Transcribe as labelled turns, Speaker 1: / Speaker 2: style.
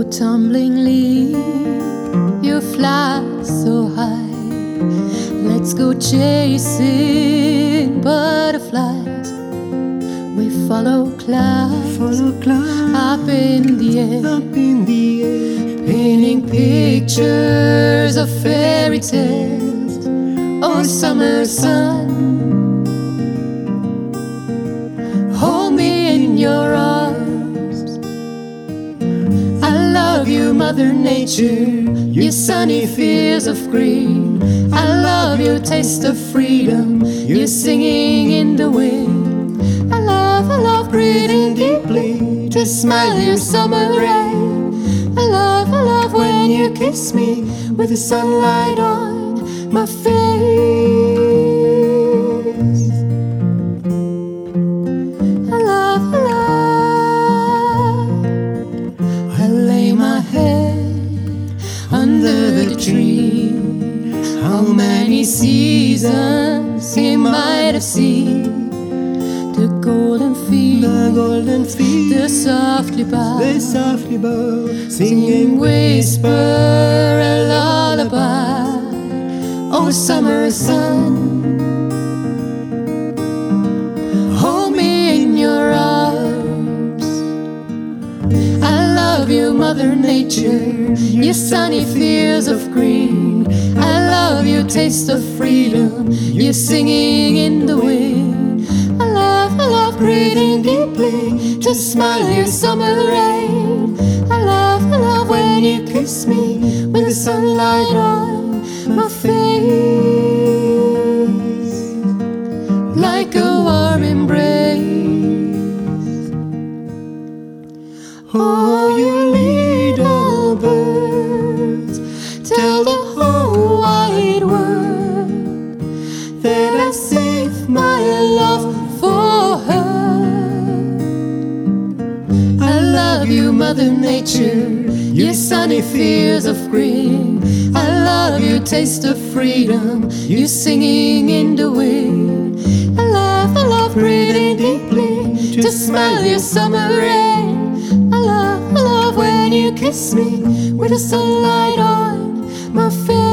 Speaker 1: tumbling leaf, you fly so high. Let's go chasing butterflies. We follow clouds, up in the air, painting pictures of fairy tales. Oh, summer sun, hold me in your arms. I love you, Mother Nature, your sunny fields of green. I love your taste of freedom, your singing in the wind. I love breathing deeply to smell your summer rain. I love when you kiss me with the sunlight on my face. I love, I lay my head under the tree. How many seasons he might have seen. The golden field, they softly bow, singing whisper a lullaby. Oh, summer sun, hold me in your arms. I love you, Mother Nature, your sunny fields of green. I love your taste of freedom, your singing in the wind. I love breathing deeply to smell your summer rain. I love when you kiss me with the sunlight on my face, like a warm embrace. Oh, you little birds, tell the whole wide world that I save my love for her. I love you, Mother Nature, your sunny fields of green. I love your taste of freedom, your singing in the wind. I love breathing deeply to smell your summer rain. I love when you kiss me with the sunlight on my face.